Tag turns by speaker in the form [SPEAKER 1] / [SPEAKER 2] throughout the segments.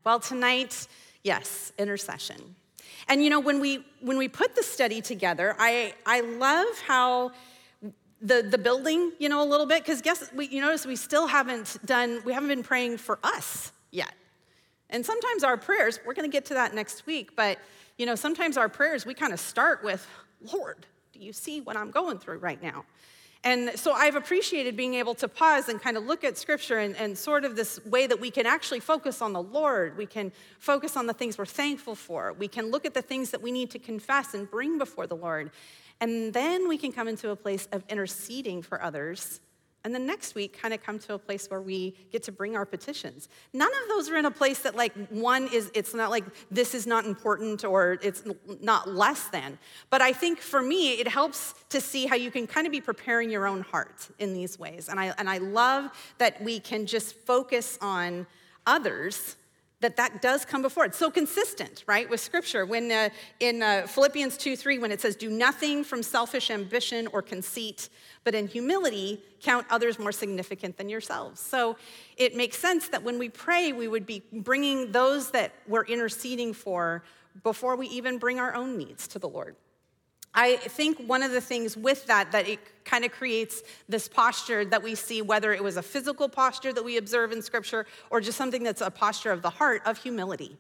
[SPEAKER 1] Well, tonight, yes, intercession. And when we put the study together, I love how the building, a little bit, because you notice we haven't been praying for us yet. And sometimes our prayers, we're going to get to that next week, but sometimes our prayers, we kind of start with, Lord, do you see what I'm going through right now? And so I've appreciated being able to pause and kind of look at scripture and sort of this way that we can actually focus on the Lord. We can focus on the things we're thankful for. We can look at the things that we need to confess and bring before the Lord. And then we can come into a place of interceding for others. And then next week, kind of come to a place where we get to bring our petitions. None of those are in a place that it's not like this is not important or it's not less than. But I think for me, it helps to see how you can kind of be preparing your own heart in these ways. And I love that we can just focus on others, that does come before. It's so consistent, right, with Scripture. When in Philippians 2:3, when it says, do nothing from selfish ambition or conceit, but in humility, count others more significant than yourselves. So it makes sense that when we pray, we would be bringing those that we're interceding for before we even bring our own needs to the Lord. I think one of the things with that it kind of creates this posture that we see, whether it was a physical posture that we observe in Scripture or just something that's a posture of the heart, of humility,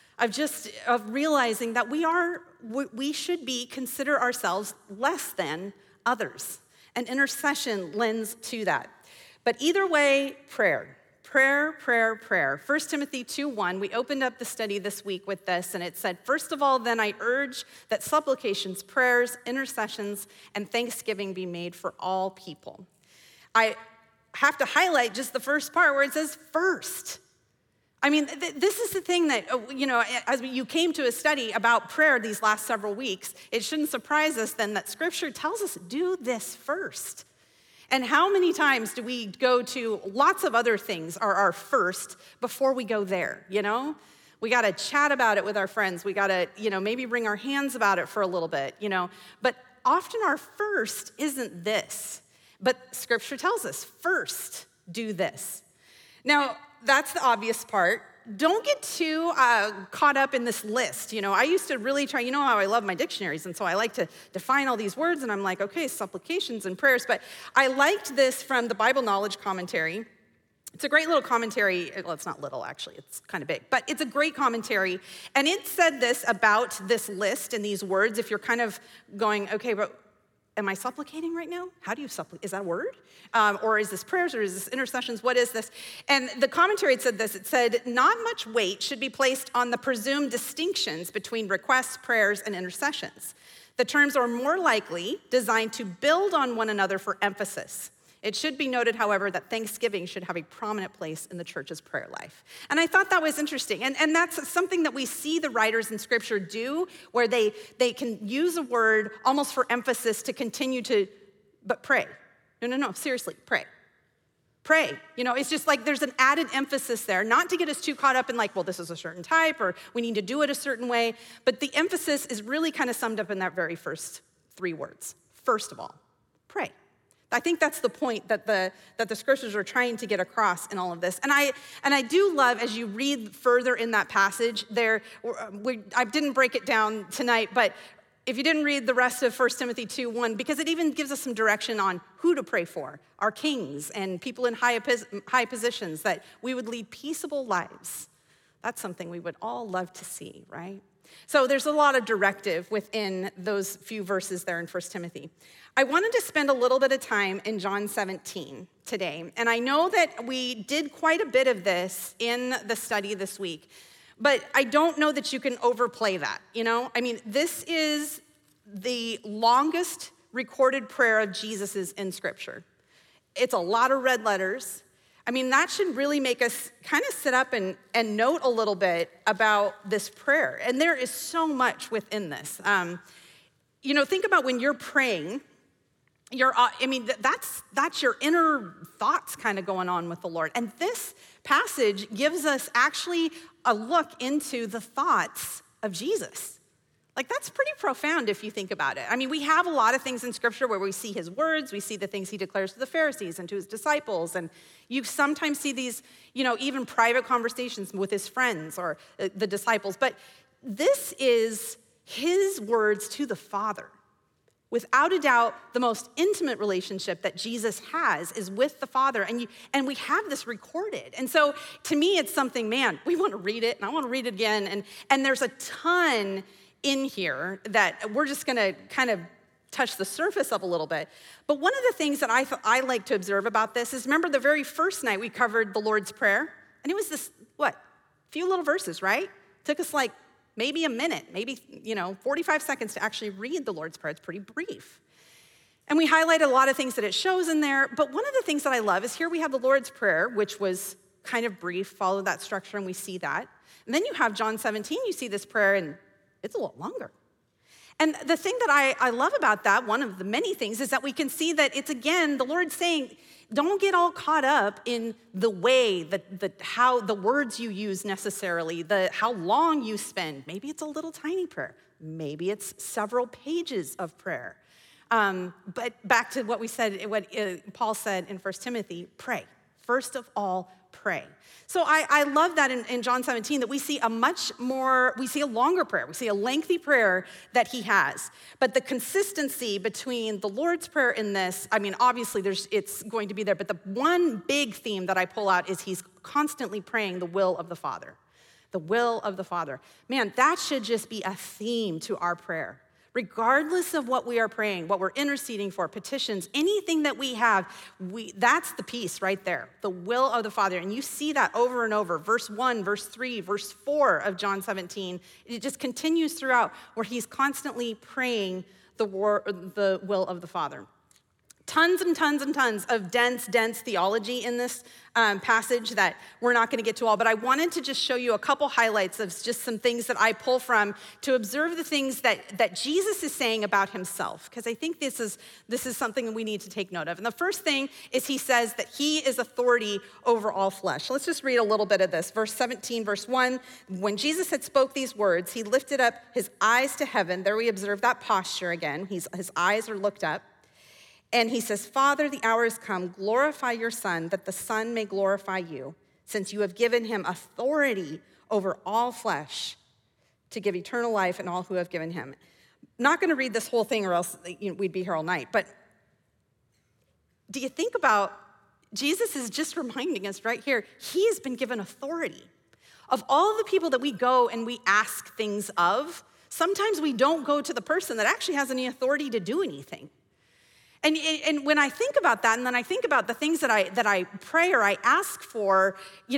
[SPEAKER 1] of realizing that we should consider ourselves less than others. And intercession lends to that. But either way, prayer. 1 Timothy 2:1, we opened up the study this week with this, and it said, first of all, then I urge that supplications, prayers, intercessions, and thanksgiving be made for all people. I have to highlight just the first part where it says first. I mean, this is the thing that, as you came to a study about prayer these last several weeks, it shouldn't surprise us then that Scripture tells us, do this first. And how many times do we go to lots of other things are our first before we go there, We got to chat about it with our friends. We got to, maybe wring our hands about it for a little bit, But often our first isn't this. But Scripture tells us, first, do this. Now, that's the obvious part. Don't get too caught up in this list. I used to really try, how I love my dictionaries, and so I like to define all these words, and I'm like, okay, supplications and prayers, but I liked this from the Bible Knowledge Commentary. It's a great little commentary. Well, it's not little, actually. It's kind of big, but it's a great commentary, and it said this about this list and these words. If you're kind of going, okay, but am I supplicating right now? How do you supplicate? Is that a word? Or is this prayers, or is this intercessions? What is this? And the commentary said this. It said, not much weight should be placed on the presumed distinctions between requests, prayers, and intercessions. The terms are more likely designed to build on one another for emphasis. It should be noted, however, that thanksgiving should have a prominent place in the church's prayer life. And I thought that was interesting. And that's something that we see the writers in Scripture do, where they can use a word almost for emphasis to continue but pray. No, seriously, pray. Pray. It's just like there's an added emphasis there, not to get us too caught up in well, this is a certain type, or we need to do it a certain way. But the emphasis is really kind of summed up in that very first 3 words. First of all, pray. I think that's the point that the Scriptures are trying to get across in all of this. And I do love, as you read further in that passage there, I didn't break it down tonight, but if you didn't read the rest of 1 Timothy 2:1, because it even gives us some direction on who to pray for, our kings and people in high positions, that we would lead peaceable lives. That's something we would all love to see, right? So there's a lot of directive within those few verses there in 1 Timothy. I wanted to spend a little bit of time in John 17 today. And I know that we did quite a bit of this in the study this week, but I don't know that you can overplay that, this is the longest recorded prayer of Jesus's in Scripture. It's a lot of red letters. That should really make us kind of sit up and note a little bit about this prayer. And there is so much within this. Think about when you're praying, that's your inner thoughts kind of going on with the Lord. And this passage gives us actually a look into the thoughts of Jesus. Like, that's pretty profound if you think about it. I mean, we have a lot of things in Scripture where we see his words, we see the things he declares to the Pharisees and to his disciples, and you sometimes see these, even private conversations with his friends or the disciples. But this is his words to the Father. Without a doubt, the most intimate relationship that Jesus has is with the Father, and we have this recorded. And so, to me, it's something, man, we want to read it, and I want to read it again, and there's a ton in here that we're just gonna kind of touch the surface of a little bit. But one of the things that I like to observe about this is, remember the very first night we covered the Lord's Prayer? And it was this, few little verses, right? Took us like maybe a minute, maybe 45 seconds to actually read the Lord's Prayer. It's pretty brief. And we highlighted a lot of things that it shows in there, but one of the things that I love is here we have the Lord's Prayer, which was kind of brief, followed that structure, and we see that. And then you have John 17, you see this prayer, and it's a lot longer. And the thing that I love about that, one of the many things, is that we can see that it's, again, the Lord saying, don't get all caught up in the way, how the words you use necessarily, how long you spend. Maybe it's a little tiny prayer. Maybe it's several pages of prayer. But back to what we said, what Paul said in 1 Timothy, pray. First of all, pray. So I love that in John 17 that we see a longer prayer. We see a lengthy prayer that he has. But the consistency between the Lord's Prayer and this, I mean, obviously it's going to be there, but the one big theme that I pull out is he's constantly praying the will of the Father. The will of the Father. Man, that should just be a theme to our prayer. Regardless of what we are praying, what we're interceding for, petitions, anything that we have, that's the piece right there, the will of the Father. And you see that over and over, verse 1, verse 3, verse 4 of John 17. It just continues throughout where he's constantly praying the will of the Father. Tons and tons and tons of dense theology in this passage that we're not going to get to all, but I wanted to just show you a couple highlights of just some things that I pull from to observe the things that Jesus is saying about himself, because I think this is something that we need to take note of. And the first thing is he says that he is authority over all flesh. Let's just read a little bit of this. Verse 17, verse 1, when Jesus had spoke these words, he lifted up his eyes to heaven. There we observe that posture again. His eyes are looked up. And he says, Father, the hour has come. Glorify your Son, that the Son may glorify you, since you have given him authority over all flesh to give eternal life and all who have given him. Not going to read this whole thing or else we'd be here all night. But do you think about, Jesus is just reminding us right here, he has been given authority. Of all the people that we go and we ask things of, sometimes we don't go to the person that actually has any authority to do anything. And when I think about that, and then I think about the things that I pray or I ask for,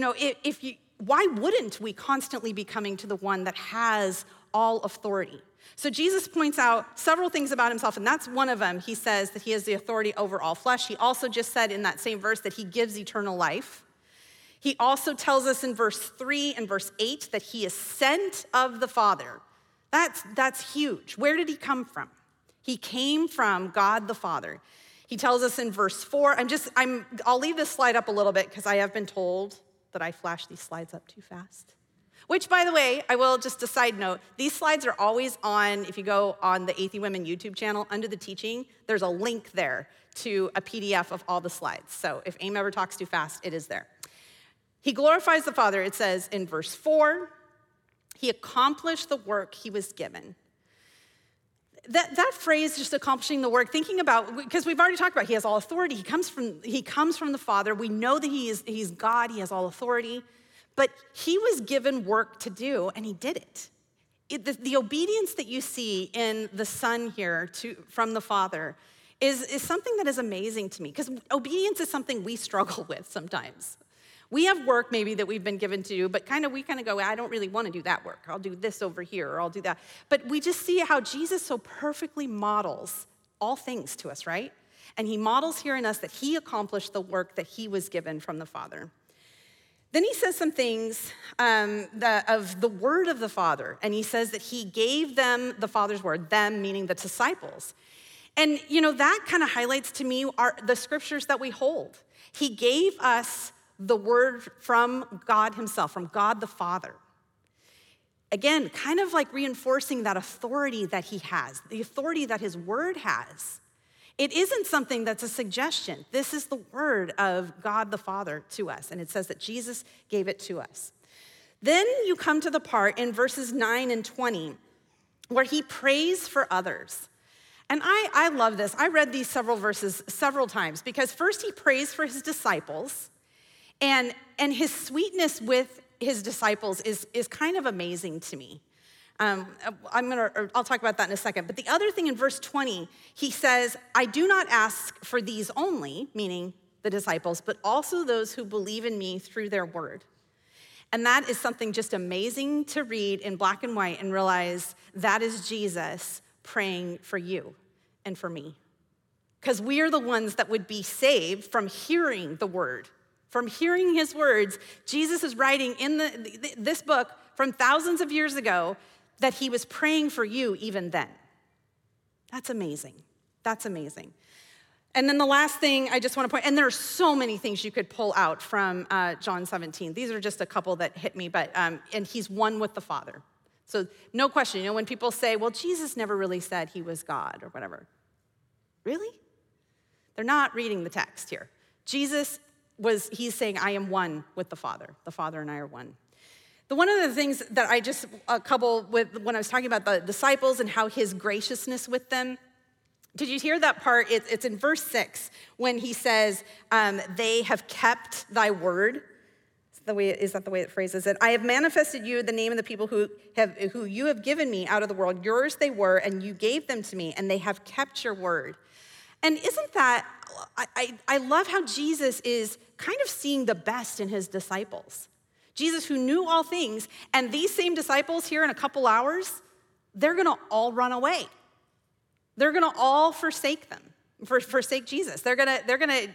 [SPEAKER 1] why wouldn't we constantly be coming to the one that has all authority? So Jesus points out several things about himself, and that's one of them. He says that he has the authority over all flesh. He also just said in that same verse that he gives eternal life. He also tells us in verse 3 and verse 8 that he is sent of the Father. That's huge. Where did he come from? He came from God the Father. He tells us in verse 4, I'll leave this slide up a little bit because I have been told that I flash these slides up too fast. Which, by the way, I will just a side note, these slides are always on, if you go on the Athey Women YouTube channel, under the teaching, there's a link there to a PDF of all the slides. So if Aim ever talks too fast, it is there. He glorifies the Father, it says in verse 4, he accomplished the work he was given. That phrase, just accomplishing the work, thinking about, because we've already talked about he has all authority. He comes from the Father. We know that he's God. He has all authority. But he was given work to do, and he did it. The obedience that you see in the Son here from the Father is something that is amazing to me, because obedience is something we struggle with sometimes. We have work maybe that we've been given to do, but we go, I don't really want to do that work. I'll do this over here, or I'll do that. But we just see how Jesus so perfectly models all things to us, right? And he models here in us that he accomplished the work that he was given from the Father. Then he says some things of the word of the Father, and he says that he gave them the Father's word, them meaning the disciples. And that kind of highlights to me the scriptures that we hold. He gave us the word from God himself, from God the Father. Again, kind of like reinforcing that authority that he has, the authority that his word has. It isn't something that's a suggestion. This is the word of God the Father to us, and it says that Jesus gave it to us. Then you come to the part in verses 9 and 20 where he prays for others. And I love this. I read these several verses several times because first he prays for his disciples, and his sweetness with his disciples is kind of amazing to me. I'll talk about that in a second. But the other thing in verse 20, he says, I do not ask for these only, meaning the disciples, but also those who believe in me through their word. And that is something just amazing to read in black and white and realize that is Jesus praying for you and for me. Because we are the ones that would be saved from hearing the word. From hearing his words, Jesus is writing in this book from thousands of years ago that he was praying for you even then. That's amazing. That's amazing. And then the last thing I just want to point, and there are so many things you could pull out from John 17. These are just a couple that hit me, but and he's one with the Father. So no question, when people say, well, Jesus never really said he was God or whatever. Really? They're not reading the text here. He's saying, I am one with the Father. The Father and I are one. One of the things that I just couple with when I was talking about the disciples and how his graciousness with them, did you hear that part? It's in verse 6 when he says, they have kept thy word. Is that the way it phrases it? I have manifested you the name of the people who you have given me out of the world. Yours they were, and you gave them to me, and they have kept your word. And isn't that, I love how Jesus is kind of seeing the best in his disciples. Jesus who knew all things, and these same disciples here in a couple hours, they're gonna all run away. They're gonna all forsake Jesus. They're gonna,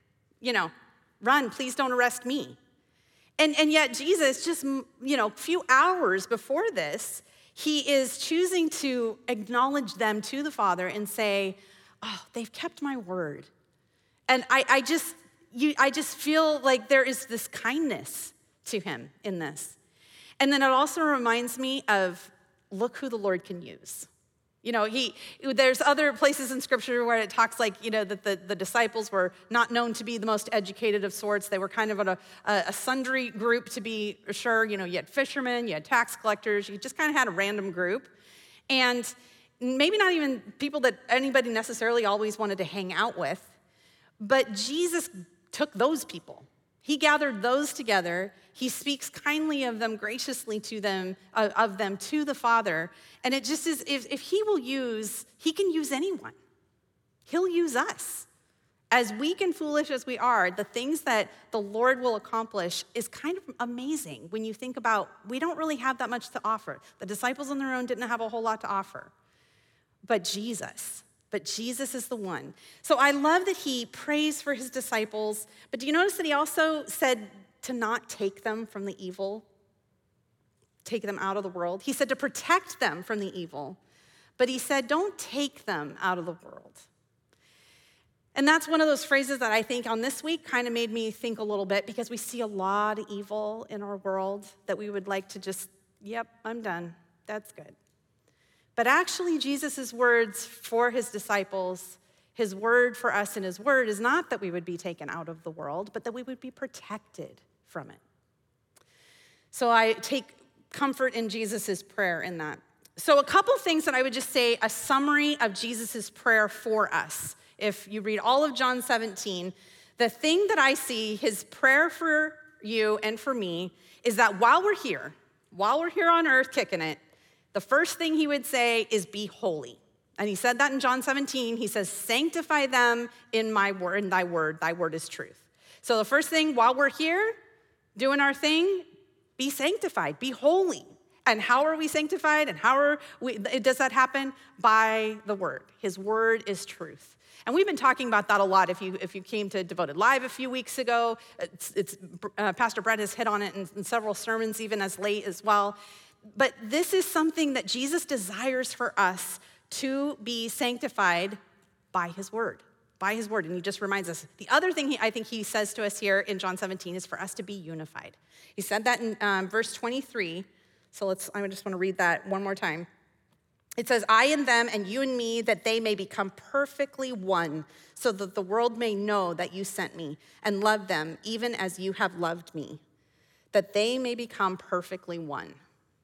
[SPEAKER 1] run, please don't arrest me. And yet Jesus, just, a few hours before this, he is choosing to acknowledge them to the Father and say, oh, they've kept my word. And I just feel like there is this kindness to him in this. And then it also reminds me of, look who the Lord can use. There's other places in scripture where it talks like, that the disciples were not known to be the most educated of sorts. They were kind of a sundry group, to be sure. You had fishermen, you had tax collectors, you just kind of had a random group. And maybe not even people that anybody necessarily always wanted to hang out with. But Jesus took those people. He gathered those together. He speaks kindly of them, graciously to them, of them to the Father. And it just is, if he will use, he can use anyone. He'll use us. As weak and foolish as we are, the things that the Lord will accomplish is kind of amazing when you think about, we don't really have that much to offer. The disciples on their own didn't have a whole lot to offer. But Jesus is the one. So I love that he prays for his disciples, but do you notice that he also said to not take them from the evil, take them out of the world? He said to protect them from the evil, but he said don't take them out of the world. And that's one of those phrases that I think on this week kind of made me think a little bit, because we see a lot of evil in our world that we would like to just, yep, I'm done. That's good. But actually, Jesus' words for his disciples, his word for us and his word is not that we would be taken out of the world, but that we would be protected from it. So I take comfort in Jesus' prayer in that. So a couple things that I would just say, a summary of Jesus' prayer for us. If you read all of John 17, the thing that I see, his prayer for you and for me, is that while we're here on earth kicking it, the first thing he would say is be holy. And he said that in John 17. He says, sanctify them in my word, in thy word is truth. So the first thing while we're here doing our thing, be sanctified, be holy. And how are we sanctified? And does that happen? By the word. His word is truth. And we've been talking about that a lot. If you came to Devoted Live a few weeks ago, Pastor Brett has hit on it in several sermons, even as late as well. But this is something that Jesus desires for us to be sanctified by his word. And he just reminds us. The other thing I think he says to us here in John 17 is for us to be unified. He said that in verse 23. So I just want to read that one more time. It says, I and them and you and me, that they may become perfectly one, so that the world may know that you sent me and loved them even as you have loved me, that they may become perfectly one.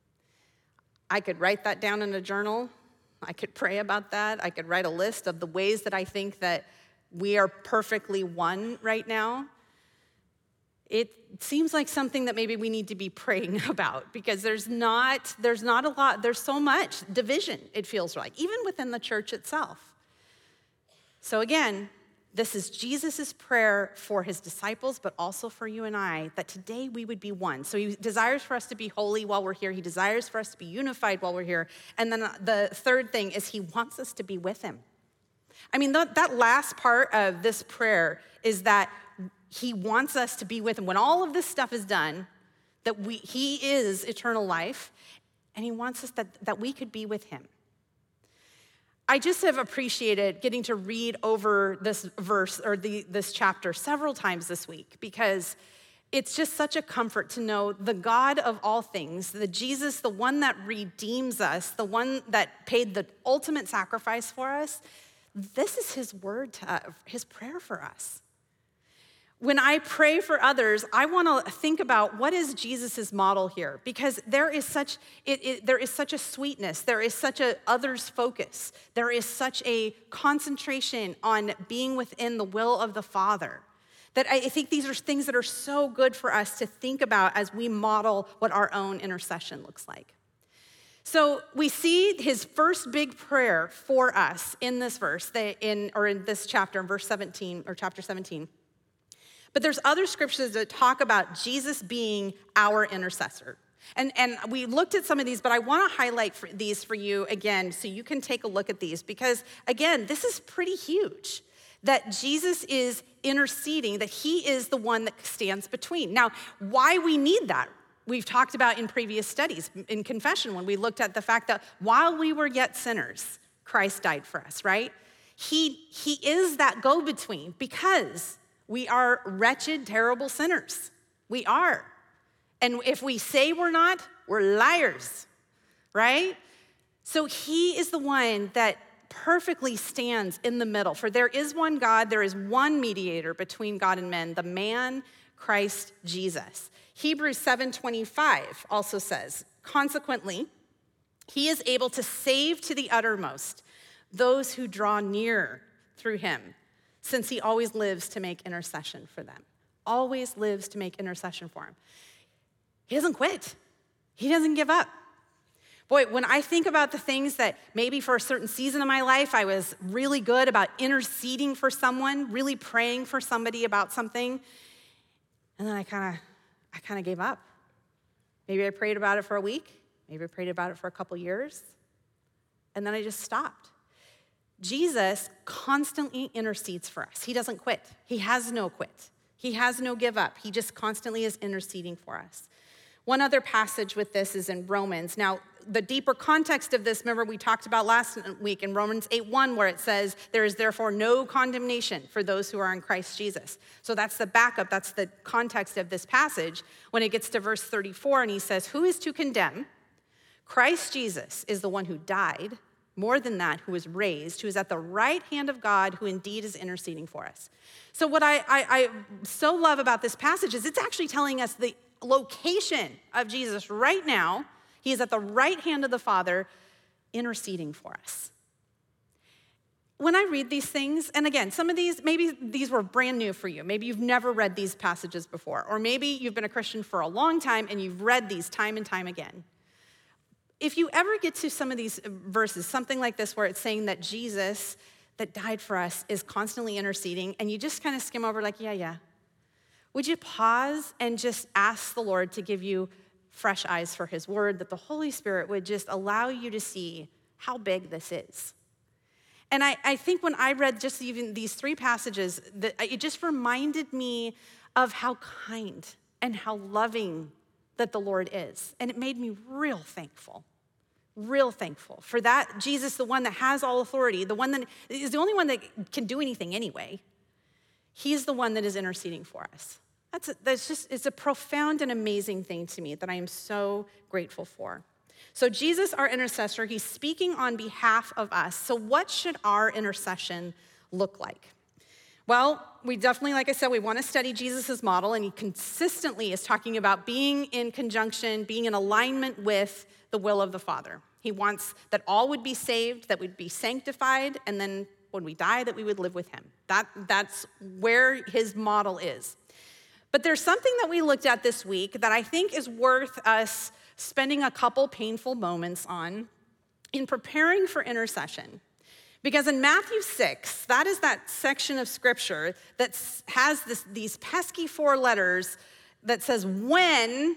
[SPEAKER 1] I could write that down in a journal. I could pray about that. I could write a list of the ways that I think that we are perfectly one right now. It seems like something that maybe we need to be praying about, because there's not a lot, there's so much division, it feels like, even within the church itself. So again, this is Jesus' prayer for his disciples, but also for you and I, that today we would be one. So he desires for us to be holy while we're here. He desires for us to be unified while we're here. And then the third thing is he wants us to be with him. I mean, that last part of this prayer is that he wants us to be with him. When all of this stuff is done, he is eternal life, and he wants us that we could be with him. I just have appreciated getting to read over this verse or this chapter several times this week, because it's just such a comfort to know the God of all things, the Jesus, the one that redeems us, the one that paid the ultimate sacrifice for us. This is his word, his prayer for us. When I pray for others, I want to think about what is Jesus' model here, because there is such a sweetness, there is such a others focus, there is such a concentration on being within the will of the Father, that I think these are things that are so good for us to think about as we model what our own intercession looks like. So we see his first big prayer for us in this verse, in this chapter, in verse 17 or chapter 17. But there's other scriptures that talk about Jesus being our intercessor. And we looked at some of these, but I want to highlight these for you again so you can take a look at these, because, again, this is pretty huge, that Jesus is interceding, that he is the one that stands between. Now, why we need that, we've talked about in previous studies, in confession, when we looked at the fact that while we were yet sinners, Christ died for us, right? He is that go-between, because we are wretched, terrible sinners. We are. And if we say we're not, we're liars, right? So he is the one that perfectly stands in the middle. For there is one God, there is one mediator between God and men, the man, Christ Jesus. Hebrews 7:25 also says, consequently, he is able to save to the uttermost those who draw near through him, since he always lives to make intercession for them. Always lives to make intercession for him. He doesn't quit. He doesn't give up. Boy, when I think about the things that maybe for a certain season of my life, I was really good about interceding for someone, really praying for somebody about something, and then I kind of gave up. Maybe I prayed about it for a week. Maybe I prayed about it for a couple years, and then I just stopped. Jesus constantly intercedes for us. He doesn't quit. He has no quit. He has no give up. He just constantly is interceding for us. One other passage with this is in Romans. Now, the deeper context of this, remember we talked about last week in Romans 8:1, where it says, there is therefore no condemnation for those who are in Christ Jesus. So that's the backup, that's the context of this passage. When it gets to verse 34, and he says, who is to condemn? Christ Jesus is the one who died, more than that, who was raised, who is at the right hand of God, who indeed is interceding for us. So what I so love about this passage is it's actually telling us the location of Jesus right now. He is at the right hand of the Father, interceding for us. When I read these things, and again, some of these, maybe these were brand new for you. Maybe you've never read these passages before, or maybe you've been a Christian for a long time and you've read these time and time again. If you ever get to some of these verses, something like this where it's saying that Jesus that died for us is constantly interceding, and you just kind of skim over like, yeah, would you pause and just ask the Lord to give you fresh eyes for his word, that the Holy Spirit would just allow you to see how big this is? And I think when I read just even these three passages, that it just reminded me of how kind and how loving that the Lord is. And it made me real thankful for that Jesus, the one that has all authority, the one that is the only one that can do anything anyway. He's the one that is interceding for us. It's a profound and amazing thing to me that I am so grateful for. So Jesus, our intercessor, he's speaking on behalf of us. So what should our intercession look like? Well, we definitely, like I said, we want to study Jesus' model, and he consistently is talking about being in conjunction, being in alignment with the will of the Father. He wants that all would be saved, that we'd be sanctified, and then when we die, that we would live with him. That's where his model is. But there's something that we looked at this week that I think is worth us spending a couple painful moments on in preparing for intercession. Because in Matthew 6, that is that section of scripture that has these pesky 4 letters that says, when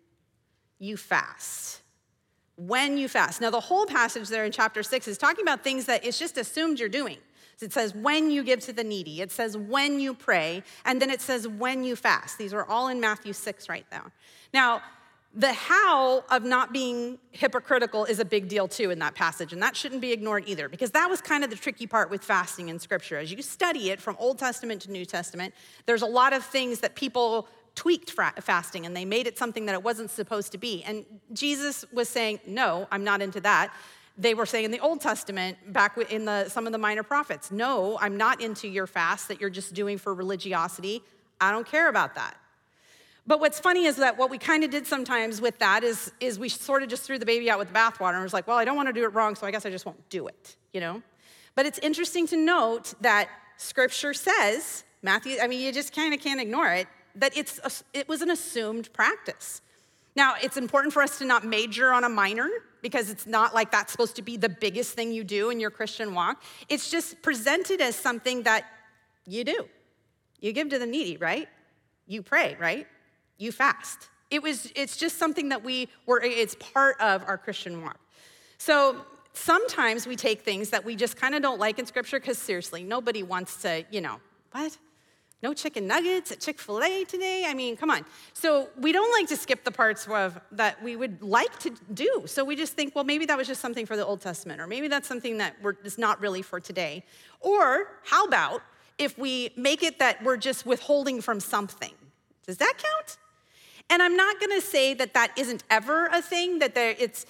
[SPEAKER 1] you fast. When you fast. Now, the whole passage there in chapter 6 is talking about things that it's just assumed you're doing. It says, when you give to the needy. It says, when you pray. And then it says, when you fast. These are all in Matthew 6 right there. Now, the how of not being hypocritical is a big deal too in that passage, and that shouldn't be ignored either, because that was kind of the tricky part with fasting in Scripture. As you study it from Old Testament to New Testament, there's a lot of things that people tweaked fasting, and they made it something that it wasn't supposed to be. And Jesus was saying, no, I'm not into that. They were saying in the Old Testament, back in some of the minor prophets, no, I'm not into your fast that you're just doing for religiosity. I don't care about that. But what's funny is that what we kind of did sometimes with that is we sort of just threw the baby out with the bathwater and was like, well, I don't want to do it wrong, so I guess I just won't do it, you know? But it's interesting to note that Scripture says, you just kind of can't ignore it, that it was an assumed practice. Now, it's important for us to not major on a minor, because it's not like that's supposed to be the biggest thing you do in your Christian walk. It's just presented as something that you do. You give to the needy, right? You pray, right? You fast. It's just something that it's part of our Christian walk. So sometimes we take things that we just kind of don't like in Scripture, because seriously, nobody wants to, what? No chicken nuggets at Chick-fil-A today? I mean, come on. So we don't like to skip the parts that we would like to do. So we just think, well, maybe that was just something for the Old Testament, or maybe that's something that is not really for today. Or how about if we make it that we're just withholding from something? Does that count? And I'm not going to say that isn't ever a thing, that there's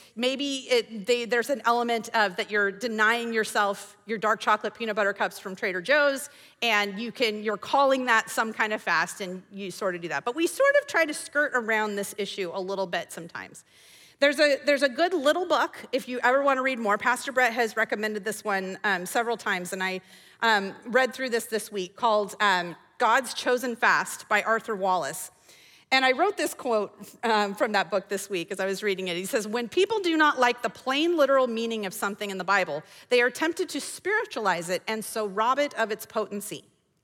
[SPEAKER 1] an element of that you're denying yourself your dark chocolate peanut butter cups from Trader Joe's, and you're calling that some kind of fast, and you sort of do that. But we sort of try to skirt around this issue a little bit sometimes. There's a good little book, if you ever want to read more. Pastor Brett has recommended this one several times, and I read through this week, called God's Chosen Fast by Arthur Wallis. And I wrote this quote from that book this week as I was reading it. He says, when people do not like the plain literal meaning of something in the Bible, they are tempted to spiritualize it and so rob it of its potency.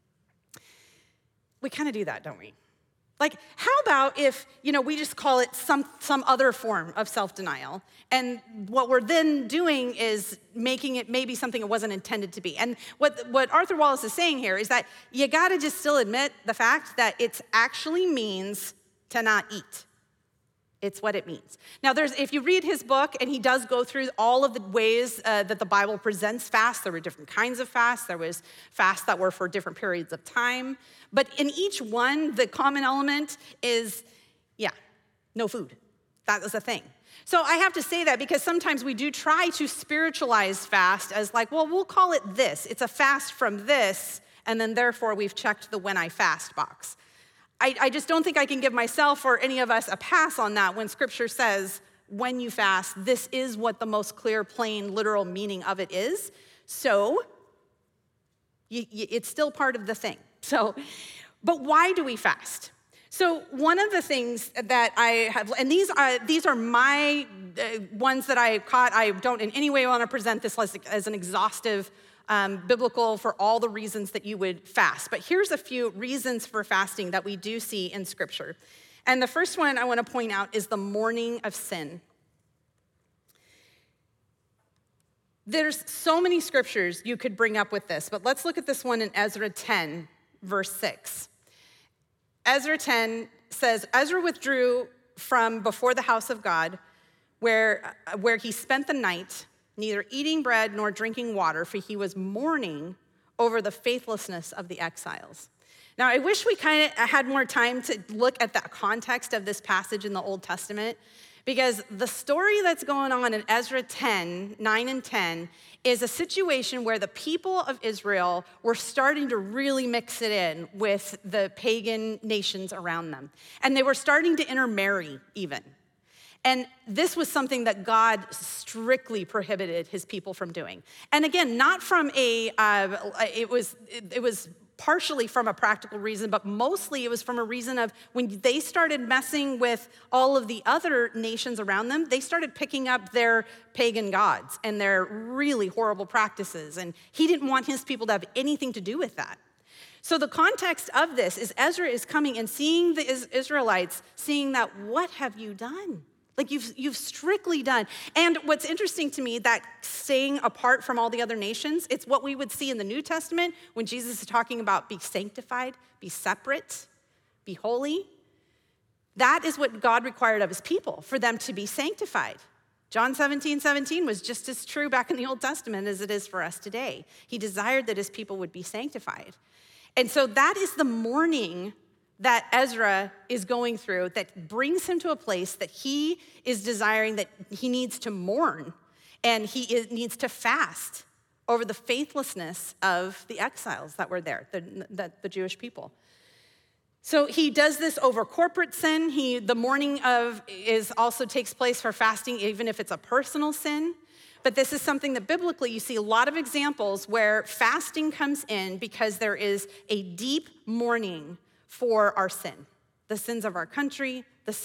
[SPEAKER 1] We kind of do that, don't we? Like, how about if, we just call it some other form of self-denial, and what we're then doing is making it maybe something it wasn't intended to be. And what Arthur Wallis is saying here is that you gotta just still admit the fact that it actually means to not eat. It's what it means. Now, if you read his book, and he does go through all of the ways that the Bible presents fast. There were different kinds of fasts. There was fasts that were for different periods of time. But in each one, the common element is, no food. That was a thing. So I have to say that because sometimes we do try to spiritualize fast as like, well, we'll call it this. It's a fast from this, and then therefore we've checked the when I fast box. I just don't think I can give myself or any of us a pass on that when Scripture says, when you fast, this is what the most clear, plain, literal meaning of it is. So it's still part of the thing. But why do we fast? So one of the things that I have, and these are my ones that I caught. I don't in any way want to present this as an exhaustive biblical for all the reasons that you would fast. But here's a few reasons for fasting that we do see in Scripture. And the first one I want to point out is the mourning of sin. There's so many scriptures you could bring up with this, but let's look at this one in Ezra 10, verse 6. Ezra 10 says, Ezra withdrew from before the house of God, where he spent the night, neither eating bread nor drinking water, for he was mourning over the faithlessness of the exiles. Now, I wish we kind of had more time to look at the context of this passage in the Old Testament, because the story that's going on in Ezra 10, 9 and 10, is a situation where the people of Israel were starting to really mix it in with the pagan nations around them. And they were starting to intermarry even. And this was something that God strictly prohibited his people from doing. And again, not from it was partially from a practical reason, but mostly it was from a reason of when they started messing with all of the other nations around them, they started picking up their pagan gods and their really horrible practices. And he didn't want his people to have anything to do with that. So the context of this is Ezra is coming and seeing the Israelites, seeing that, what have you done? Like you've strictly done. And what's interesting to me, that staying apart from all the other nations, it's what we would see in the New Testament when Jesus is talking about be sanctified, be separate, be holy. That is what God required of his people, for them to be sanctified. John 17:17 was just as true back in the Old Testament as it is for us today. He desired that his people would be sanctified. And so that is the mourning that Ezra is going through that brings him to a place that he is desiring, that he needs to mourn and needs to fast over the faithlessness of the exiles that were there, the Jewish people. So he does this over corporate sin. The mourning also takes place for fasting, even if it's a personal sin. But this is something that biblically you see a lot of examples where fasting comes in because there is a deep mourning for our sin, the sins of our country,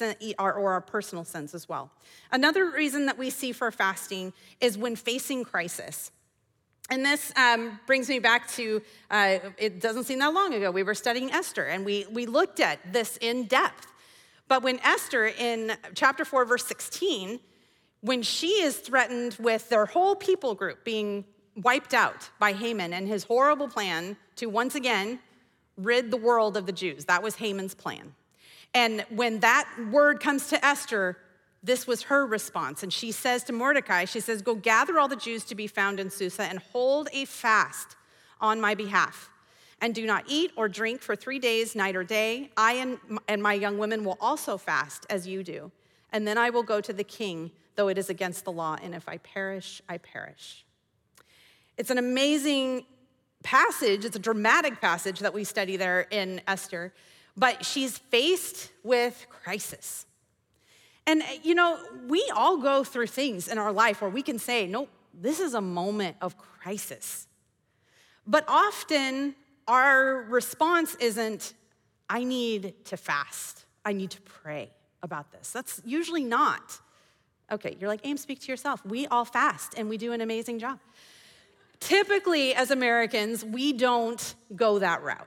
[SPEAKER 1] or our personal sins as well. Another reason that we see for fasting is when facing crisis. And this brings me back to, it doesn't seem that long ago, we were studying Esther, and we looked at this in depth. But when Esther, in chapter 4, verse 16, when she is threatened with their whole people group being wiped out by Haman and his horrible plan to once again rid the world of the Jews. That was Haman's plan. And when that word comes to Esther, this was her response. And she says to Mordecai, she says, go gather all the Jews to be found in Susa and hold a fast on my behalf. And do not eat or drink for 3 days, night or day. I and my young women will also fast as you do. And then I will go to the king, though it is against the law. And if I perish, I perish. It's an amazing passage. It's a dramatic passage that we study there in Esther, but she's faced with crisis. And we all go through things in our life where we can say, nope, this is a moment of crisis. But often our response isn't, I need to fast. I need to pray about this. That's usually not. Okay, you're like, Aim, speak to yourself. We all fast and we do an amazing job. Typically, as Americans, we don't go that route.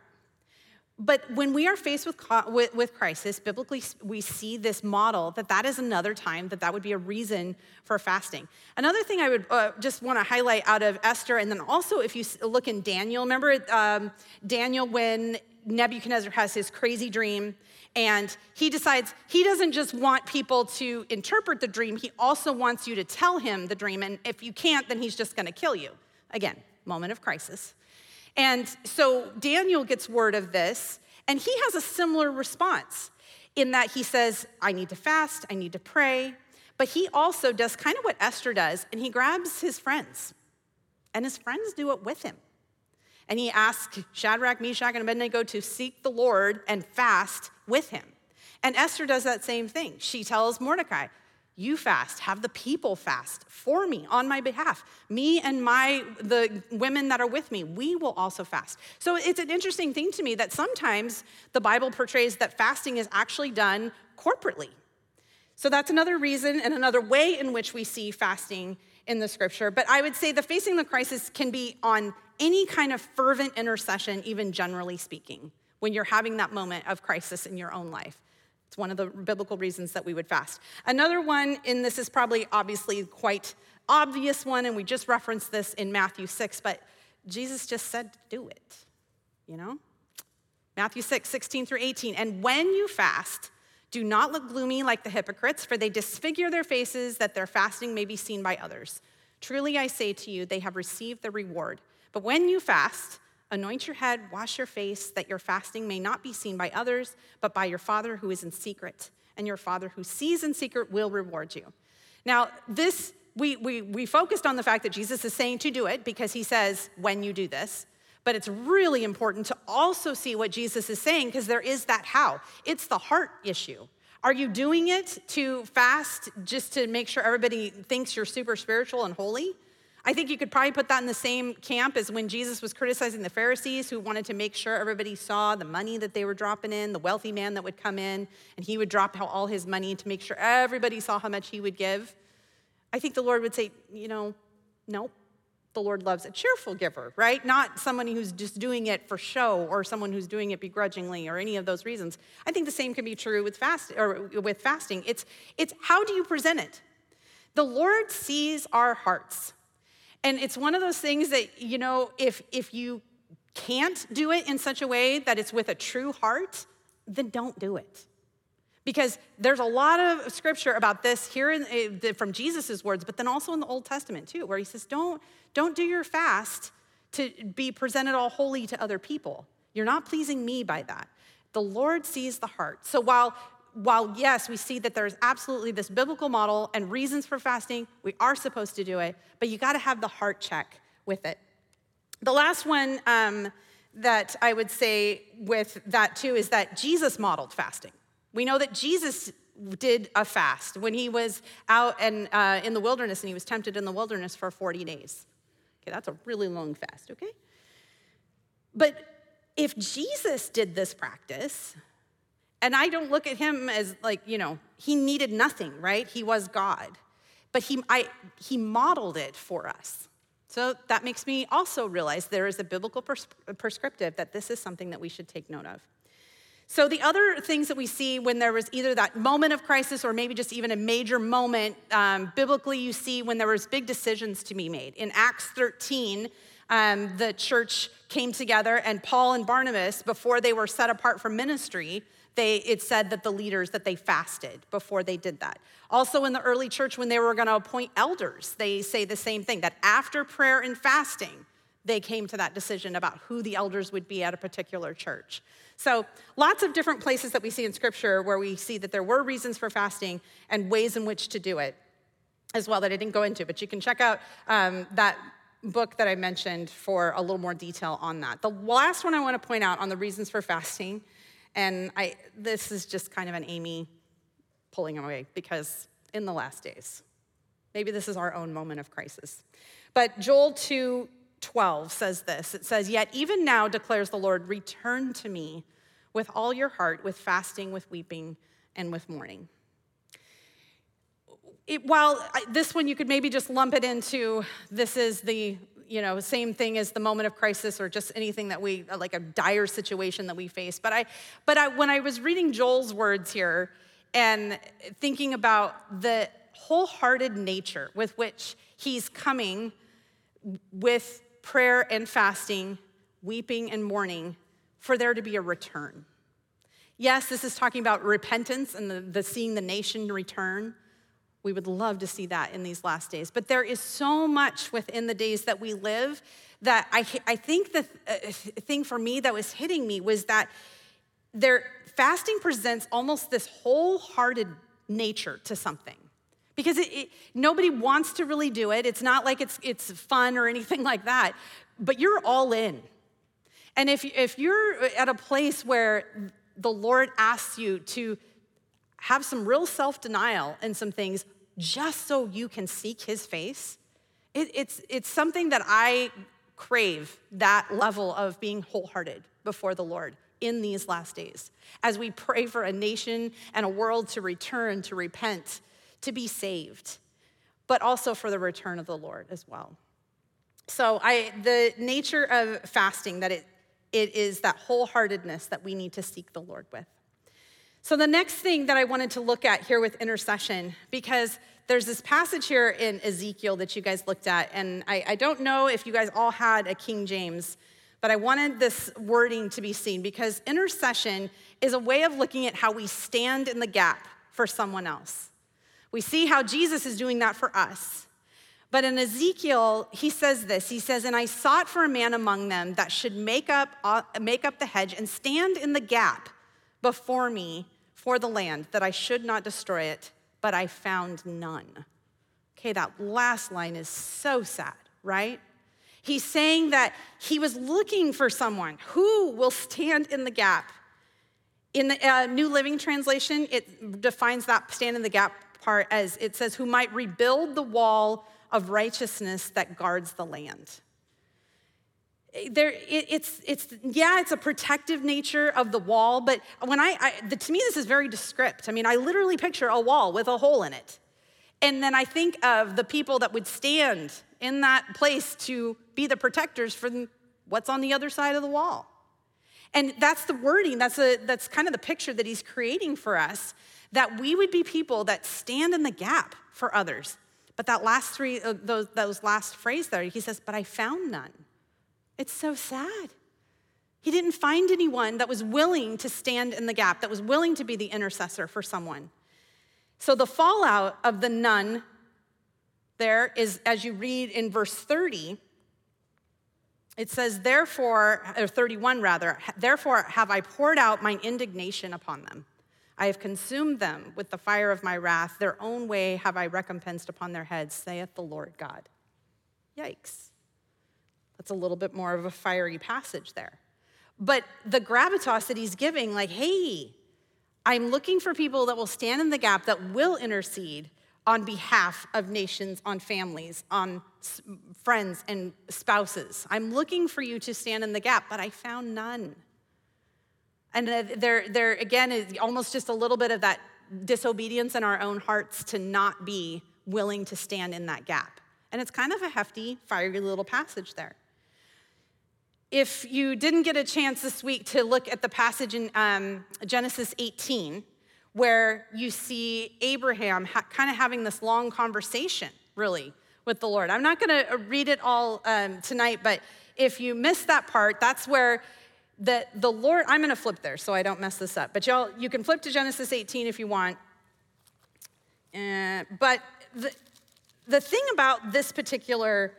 [SPEAKER 1] But when we are faced with crisis, biblically, we see this model that is another time that would be a reason for fasting. Another thing I would just want to highlight out of Esther, and then also if you look in Daniel, remember Daniel when Nebuchadnezzar has his crazy dream, and he decides he doesn't just want people to interpret the dream, he also wants you to tell him the dream, and if you can't, then he's just going to kill you. Again, moment of crisis. And so Daniel gets word of this, and he has a similar response in that he says, I need to fast, I need to pray, but he also does kind of what Esther does, and he grabs his friends, and his friends do it with him. And he asks Shadrach, Meshach, and Abednego to seek the Lord and fast with him. And Esther does that same thing. She tells Mordecai, you fast, have the people fast for me on my behalf. Me and the women that are with me, we will also fast. So it's an interesting thing to me that sometimes the Bible portrays that fasting is actually done corporately. So that's another reason and another way in which we see fasting in the scripture. But I would say the facing the crisis can be on any kind of fervent intercession, even generally speaking, when you're having that moment of crisis in your own life. It's one of the biblical reasons that we would fast. Another one, and this is probably obviously quite obvious one, and we just referenced this in Matthew 6, but Jesus just said to do it, Matthew 6, 16 through 18. And when you fast, do not look gloomy like the hypocrites, for they disfigure their faces that their fasting may be seen by others. Truly I say to you, they have received the reward. But when you fast, Anoint your head, wash your face, that your fasting may not be seen by others, but by your Father who is in secret. And your Father who sees in secret will reward you. Now, this, we focused on the fact that Jesus is saying to do it because he says, when you do this. But it's really important to also see what Jesus is saying because there is that how. It's the heart issue. Are you doing it to fast just to make sure everybody thinks you're super spiritual and holy? I think you could probably put that in the same camp as when Jesus was criticizing the Pharisees who wanted to make sure everybody saw the money that they were dropping in, the wealthy man that would come in, and he would drop all his money to make sure everybody saw how much he would give. I think the Lord would say, no. The Lord loves a cheerful giver, right? Not someone who's just doing it for show or someone who's doing it begrudgingly or any of those reasons. I think the same can be true with fasting. It's how do you present it? The Lord sees our hearts. And it's one of those things that, if you can't do it in such a way that it's with a true heart, then don't do it. Because there's a lot of scripture about this here from Jesus' words, but then also in the Old Testament too, where he says, don't do your fast to be presented all holy to other people. You're not pleasing me by that. The Lord sees the heart. So while yes, we see that there's absolutely this biblical model and reasons for fasting, we are supposed to do it, but you gotta have the heart check with it. The last one that I would say with that too is that Jesus modeled fasting. We know that Jesus did a fast when he was out and in the wilderness and he was tempted in the wilderness for 40 days. Okay, that's a really long fast, okay? But if Jesus did this practice, and I don't look at him as he needed nothing, right? He was God. But he modeled it for us. So that makes me also realize there is a biblical prescriptive that this is something that we should take note of. So the other things that we see when there was either that moment of crisis or maybe just even a major moment, biblically you see when there was big decisions to be made. In Acts 13, the church came together and Paul and Barnabas, before they were set apart for ministry, it said that the leaders, that they fasted before they did that. Also in the early church, when they were gonna appoint elders, they say the same thing, that after prayer and fasting, they came to that decision about who the elders would be at a particular church. So lots of different places that we see in scripture where we see that there were reasons for fasting and ways in which to do it as well that I didn't go into, but you can check out that book that I mentioned for a little more detail on that. The last one I want to point out on the reasons for fasting, and this is just kind of an Amy pulling away because in the last days, maybe this is our own moment of crisis. But Joel 2:12 says this. It says, "Yet even now declares the Lord, return to me with all your heart, with fasting, with weeping, and with mourning." While this one you could maybe just lump it into, this is the same thing as the moment of crisis or just anything that we, like a dire situation that we face. But when I was reading Joel's words here and thinking about the wholehearted nature with which he's coming with prayer and fasting, weeping and mourning, for there to be a return. Yes, this is talking about repentance and the seeing the nation return. We would love to see that in these last days. But there is so much within the days that we live that I think the thing for me that was hitting me was that fasting presents almost this wholehearted nature to something. Because nobody wants to really do it. It's not like it's fun or anything like that, but you're all in. And if you're at a place where the Lord asks you to have some real self-denial and some things just so you can seek his face, it's something that I crave, that level of being wholehearted before the Lord in these last days. As we pray for a nation and a world to return, to repent, to be saved, but also for the return of the Lord as well. So the nature of fasting, that it is that wholeheartedness that we need to seek the Lord with. So the next thing that I wanted to look at here with intercession, because there's this passage here in Ezekiel that you guys looked at, and I don't know if you guys all had a King James, but I wanted this wording to be seen because intercession is a way of looking at how we stand in the gap for someone else. We see how Jesus is doing that for us. But in Ezekiel, he says this. He says, and I sought for a man among them that should make up the hedge and stand in the gap before me for the land, that I should not destroy it, but I found none. Okay, that last line is so sad, right? He's saying that he was looking for someone who will stand in the gap. In the New Living Translation, it defines that stand in the gap part as, it says, who might rebuild the wall of righteousness that guards the land. It's a protective nature of the wall, but when to me, this is very descriptive. I mean, I literally picture a wall with a hole in it. And then I think of the people that would stand in that place to be the protectors for what's on the other side of the wall. And that's the wording, that's kind of the picture that he's creating for us, that we would be people that stand in the gap for others. But that last those last phrase there, he says, but I found none. It's so sad. He didn't find anyone that was willing to stand in the gap, that was willing to be the intercessor for someone. So the fallout of the none there is, as you read in verse 30, it says, therefore, or 31 rather, therefore have I poured out mine indignation upon them. I have consumed them with the fire of my wrath. Their own way have I recompensed upon their heads, saith the Lord God. Yikes. That's a little bit more of a fiery passage there. But the gravitas that he's giving, like, hey, I'm looking for people that will stand in the gap, that will intercede on behalf of nations, on families, on friends and spouses. I'm looking for you to stand in the gap, but I found none. And there again is almost just a little bit of that disobedience in our own hearts to not be willing to stand in that gap. And it's kind of a hefty, fiery little passage there. If you didn't get a chance this week to look at the passage in Genesis 18, where you see Abraham kind of having this long conversation, really, with the Lord. I'm not going to read it all tonight, but if you missed that part, that's where the Lord, I'm going to flip there so I don't mess this up. But you can flip to Genesis 18 if you want. But the thing about this particular,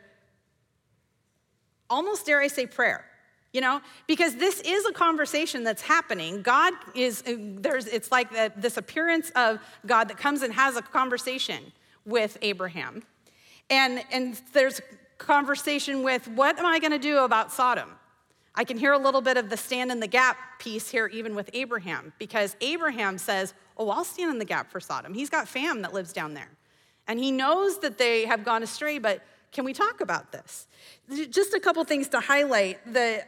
[SPEAKER 1] almost dare I say, prayer, because this is a conversation that's happening. God it's like this appearance of God that comes and has a conversation with Abraham. And there's conversation with, what am I going to do about Sodom? I can hear a little bit of the stand in the gap piece here, even with Abraham, because Abraham says, oh, I'll stand in the gap for Sodom. He's got fam that lives down there. And he knows that they have gone astray, but can we talk about this? Just a couple things to highlight.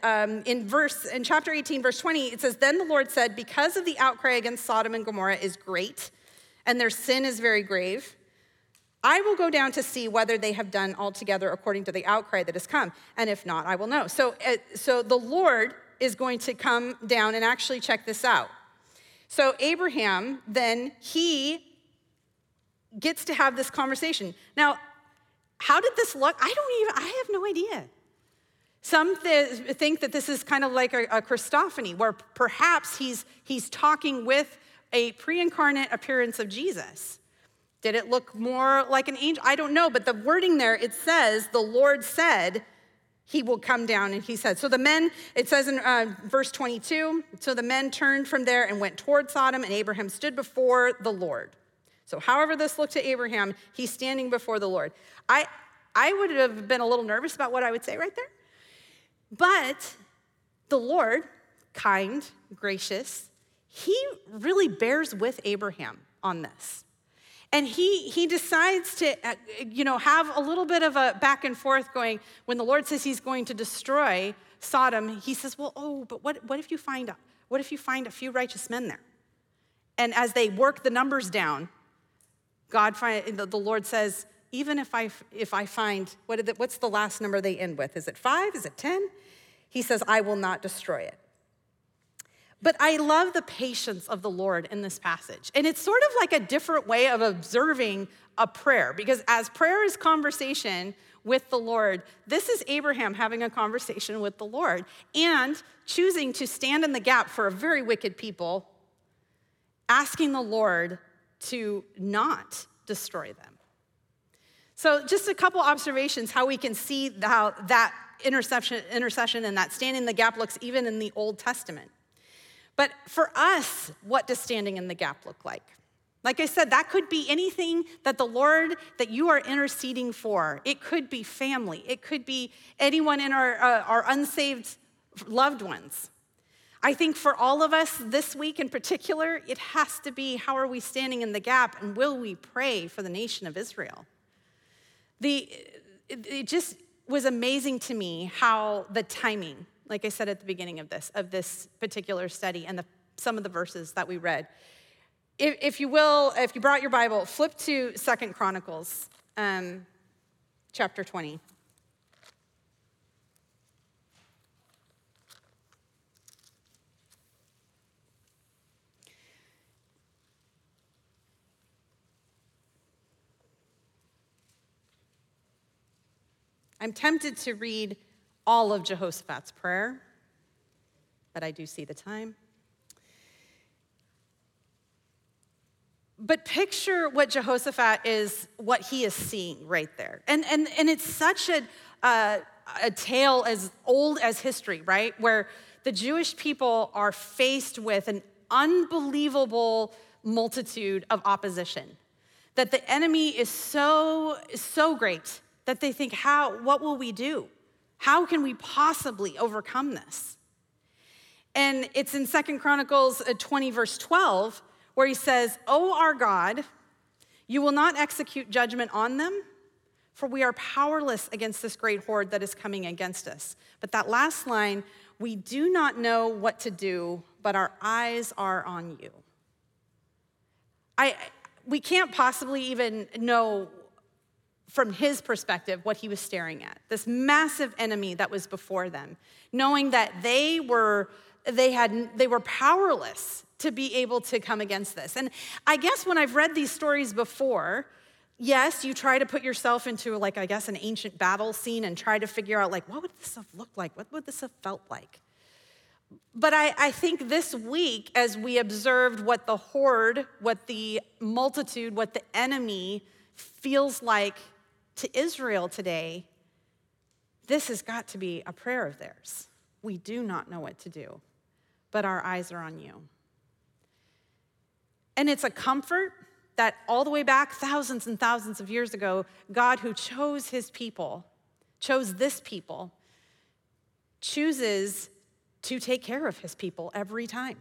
[SPEAKER 1] In chapter 18, verse 20, it says, then the Lord said, because of the outcry against Sodom and Gomorrah is great, and their sin is very grave, I will go down to see whether they have done altogether according to the outcry that has come, and if not, I will know. So the Lord is going to come down and actually check this out. So Abraham, then, he gets to have this conversation. Now, how did this look? I have no idea. Some think that this is kind of like a Christophany, where perhaps he's talking with a pre-incarnate appearance of Jesus. Did it look more like an angel? I don't know, but the wording there, it says, the Lord said he will come down, and he said. So the men, it says in verse 22, so the men turned from there and went toward Sodom, and Abraham stood before the Lord. So however this looked to Abraham, he's standing before the Lord. I would have been a little nervous about what I would say right there. But the Lord, kind, gracious, he really bears with Abraham on this. And he decides to, have a little bit of a back and forth going. When the Lord says he's going to destroy Sodom, he says, well, but what if you find a few righteous men there? And as they work the numbers down, the Lord says, even if I find, what's the last number they end with? Is it 5? Is it 10? He says, I will not destroy it. But I love the patience of the Lord in this passage. And it's sort of like a different way of observing a prayer, because as prayer is conversation with the Lord, this is Abraham having a conversation with the Lord and choosing to stand in the gap for a very wicked people, asking the Lord to not destroy them. So just a couple observations how we can see how that intercession and that standing in the gap looks even in the Old Testament. But for us, what does standing in the gap look like? Like I said, that could be anything that the Lord, that you are interceding for. It could be family. It could be anyone in our unsaved loved ones. I think for all of us this week in particular, it has to be how are we standing in the gap and will we pray for the nation of Israel? It just was amazing to me how the timing, like I said at the beginning of this particular study and some of the verses that we read. If you brought your Bible, flip to 2 Chronicles, chapter 20. I'm tempted to read all of Jehoshaphat's prayer, but I do see the time. But picture what Jehoshaphat is, what he is seeing right there. And it's such a tale as old as history, right? Where the Jewish people are faced with an unbelievable multitude of opposition. That the enemy is so great that they think, what will we do? How can we possibly overcome this? And it's in 2 Chronicles 20, verse 12, where he says, "O our God, you will not execute judgment on them, for we are powerless against this great horde that is coming against us." But that last line, "We do not know what to do, but our eyes are on you." We can't possibly even know from his perspective what he was staring at, this massive enemy that was before them, knowing that they were powerless to be able to come against this. And I guess when I've read these stories before, yes, you try to put yourself into an ancient battle scene and try to figure out what would this have looked like? What would this have felt like? But I think this week, as we observed what the horde, what the multitude, what the enemy feels like to Israel today, this has got to be a prayer of theirs. We do not know what to do, but our eyes are on you. And it's a comfort that all the way back thousands and thousands of years ago, God who chose his people, chose this people, chooses to take care of his people every time.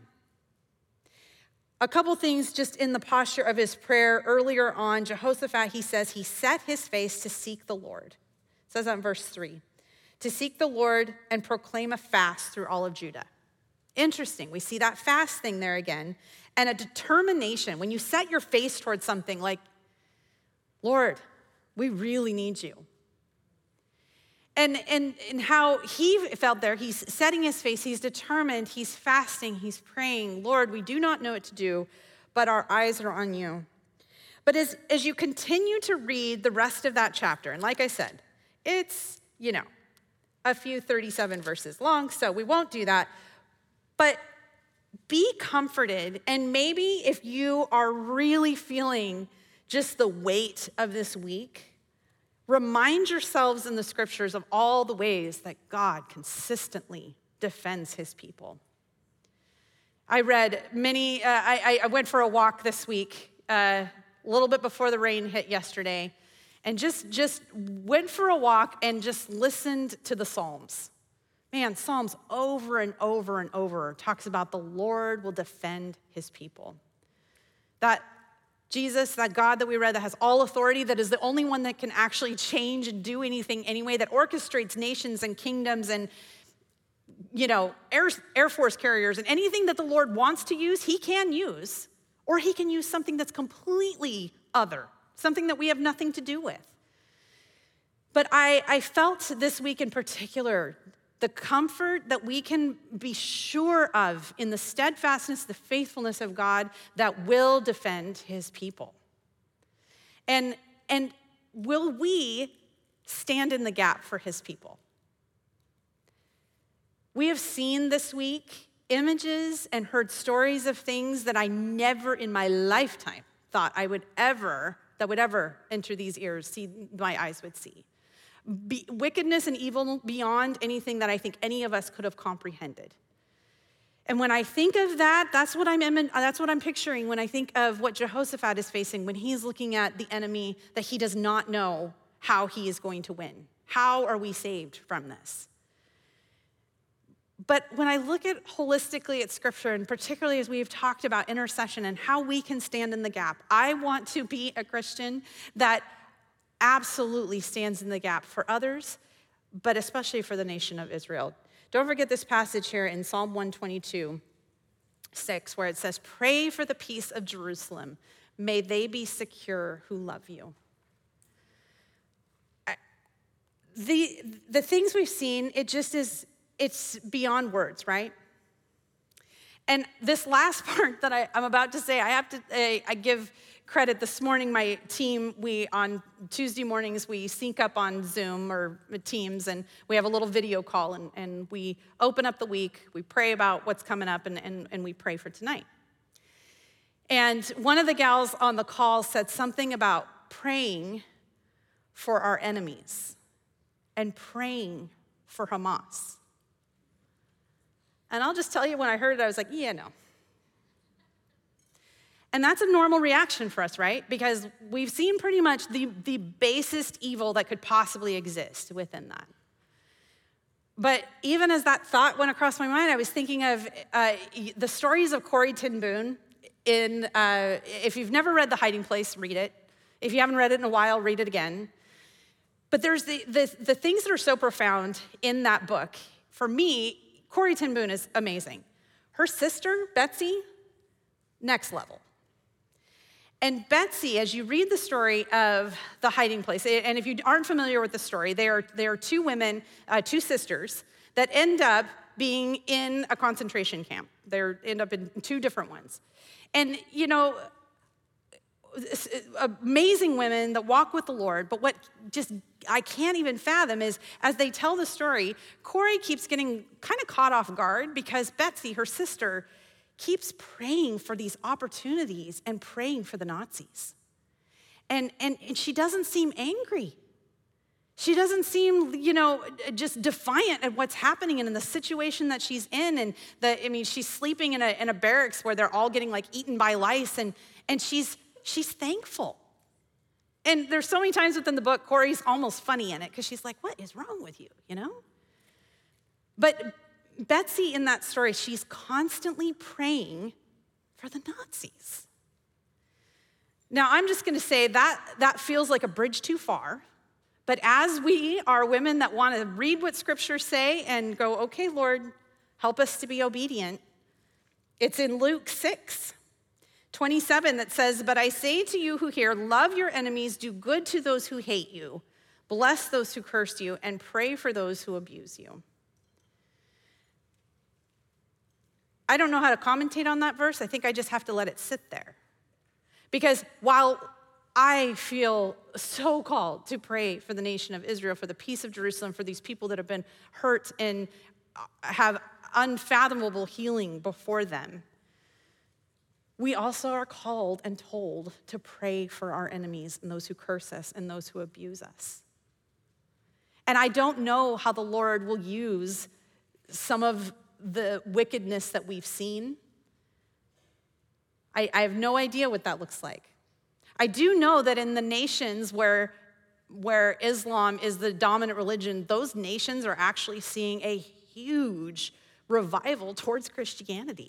[SPEAKER 1] A couple things just in the posture of his prayer. Earlier on, Jehoshaphat, he says he set his face to seek the Lord. It says that in verse 3. To seek the Lord and proclaim a fast through all of Judah. Interesting, we see that fast thing there again. And a determination, when you set your face towards something like, Lord, we really need you. And how he felt there, he's setting his face, he's determined, he's fasting, he's praying, Lord, we do not know what to do, but our eyes are on you. But as you continue to read the rest of that chapter, and like I said, it's, a few 37 verses long, so we won't do that. But be comforted, and maybe if you are really feeling just the weight of this week, remind yourselves in the scriptures of all the ways that God consistently defends his people. I read I went for a walk this week, a little bit before the rain hit yesterday, and just went for a walk and just listened to the Psalms. Man, Psalms over and over and over talks about the Lord will defend his people. That Jesus, that God that we read that has all authority, that is the only one that can actually change and do anything anyway, that orchestrates nations and kingdoms and, Air Force carriers and anything that the Lord wants to use, he can use. Or he can use something that's completely other, something that we have nothing to do with. But I felt this week in particular the comfort that we can be sure of in the steadfastness, the faithfulness of God that will defend his people. And will we stand in the gap for his people? We have seen this week images and heard stories of things that I never in my lifetime thought I would ever that would ever enter these ears, see my eyes would see. Wickedness and evil beyond anything that I think any of us could have comprehended. And when I think of that, that's what I'm picturing when I think of what Jehoshaphat is facing when he's looking at the enemy that he does not know how he is going to win. How are we saved from this? But when I look at holistically at Scripture, and particularly as we've talked about intercession and how we can stand in the gap, I want to be a Christian that absolutely stands in the gap for others, but especially for the nation of Israel. Don't forget this passage here in Psalm 122:6, where it says, "Pray for the peace of Jerusalem. May they be secure who love you." The things we've seen, it's beyond words, right? And this last part that I'm about to say, I give credit. This morning, my team, on Tuesday mornings, we sync up on Zoom or Teams, and we have a little video call, and we open up the week, we pray about what's coming up, and we pray for tonight. And one of the gals on the call said something about praying for our enemies and praying for Hamas. And I'll just tell you, when I heard it, I was like, yeah, no. And that's a normal reaction for us, right? Because we've seen pretty much the basest evil that could possibly exist within that. But even as that thought went across my mind, I was thinking of the stories of Corrie ten Boom. If you've never read The Hiding Place, read it. If you haven't read it in a while, read it again. But there's the things that are so profound in that book. For me, Corrie ten Boom is amazing. Her sister, Betsy, next level. And Betsy, as you read the story of The Hiding Place, and if you aren't familiar with the story, they are two women, two sisters, that end up being in a concentration camp. They end up in two different ones. And, amazing women that walk with the Lord, but what just I can't even fathom is, as they tell the story, Corrie keeps getting kind of caught off guard because Betsy, her sister, keeps praying for these opportunities and praying for the Nazis. And she doesn't seem angry. She doesn't seem, just defiant at what's happening and in the situation that she's in. And she's sleeping in a barracks where they're all getting eaten by lice, and she's thankful. And there's so many times within the book, Corrie's almost funny in it because she's like, what is wrong with you, But Betsy in that story, she's constantly praying for the Nazis. Now, I'm just going to say that feels like a bridge too far. But as we are women that want to read what scriptures say and go, okay, Lord, help us to be obedient, it's in Luke 6:27 that says, "But I say to you who hear, love your enemies, do good to those who hate you, bless those who curse you, and pray for those who abuse you." I don't know how to commentate on that verse. I think I just have to let it sit there. Because while I feel so called to pray for the nation of Israel, for the peace of Jerusalem, for these people that have been hurt and have unfathomable healing before them, we also are called and told to pray for our enemies and those who curse us and those who abuse us. And I don't know how the Lord will use some of the wickedness that we've seen. I have no idea what that looks like. I do know that in the nations where Islam is the dominant religion, those nations are actually seeing a huge revival towards Christianity.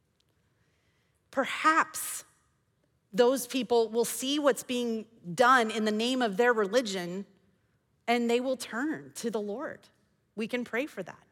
[SPEAKER 1] Perhaps those people will see what's being done in the name of their religion, and they will turn to the Lord. We can pray for that.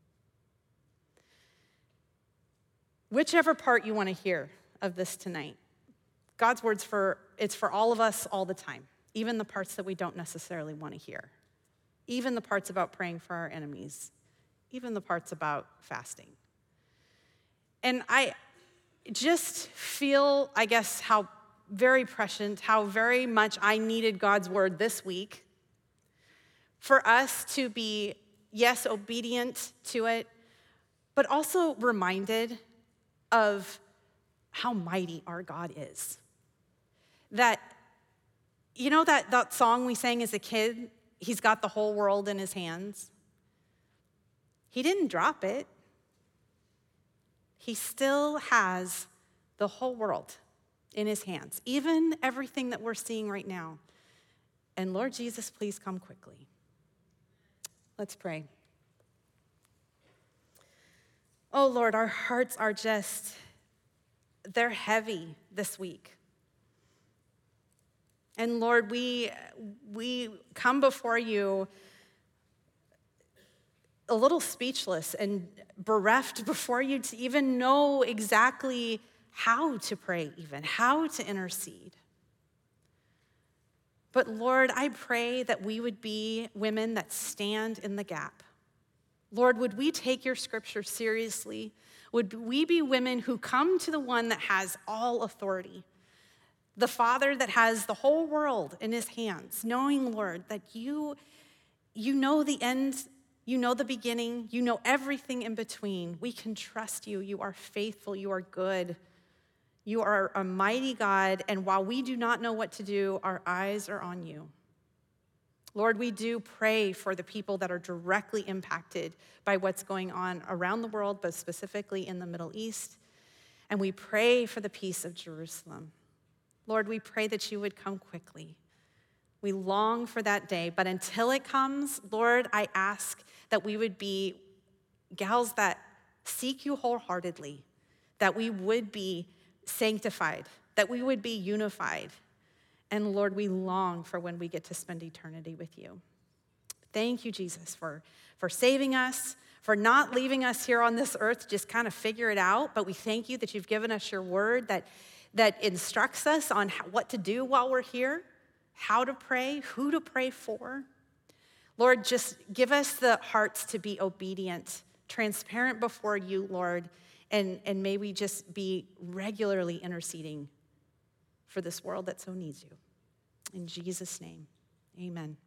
[SPEAKER 1] Whichever part you want to hear of this tonight, God's word's it's for all of us all the time, even the parts that we don't necessarily want to hear, even the parts about praying for our enemies, even the parts about fasting. And I just feel, I guess, how very prescient, how very much I needed God's word this week for us to be, yes, obedient to it, but also reminded of how mighty our God is. That You know that song we sang as a kid, He's got the whole world in his hands? He didn't drop it. He still has the whole world in his hands, even everything that we're seeing right now. And Lord Jesus, please come quickly. Let's pray. Oh Lord, our hearts are they're heavy this week. And Lord, we come before you a little speechless and bereft before you to even know exactly how to pray, even how to intercede. But Lord, I pray that we would be women that stand in the gap. Lord, would we take your scripture seriously? Would we be women who come to the one that has all authority, the Father that has the whole world in his hands, knowing, Lord, that you know the end, you know the beginning, you know everything in between. We can trust you. You are faithful. You are good. You are a mighty God, and while we do not know what to do, our eyes are on you. Lord, we do pray for the people that are directly impacted by what's going on around the world, but specifically in the Middle East. And we pray for the peace of Jerusalem. Lord, we pray that you would come quickly. We long for that day, but until it comes, Lord, I ask that we would be gals that seek you wholeheartedly, that we would be sanctified, that we would be unified. And Lord, we long for when we get to spend eternity with you. Thank you, Jesus, for saving us, for not leaving us here on this earth to just kind of figure it out, but we thank you that you've given us your word that instructs us on what to do while we're here, how to pray, who to pray for. Lord, just give us the hearts to be obedient, transparent before you, Lord, and may we just be regularly interceding for this world that so needs you. In Jesus' name, amen.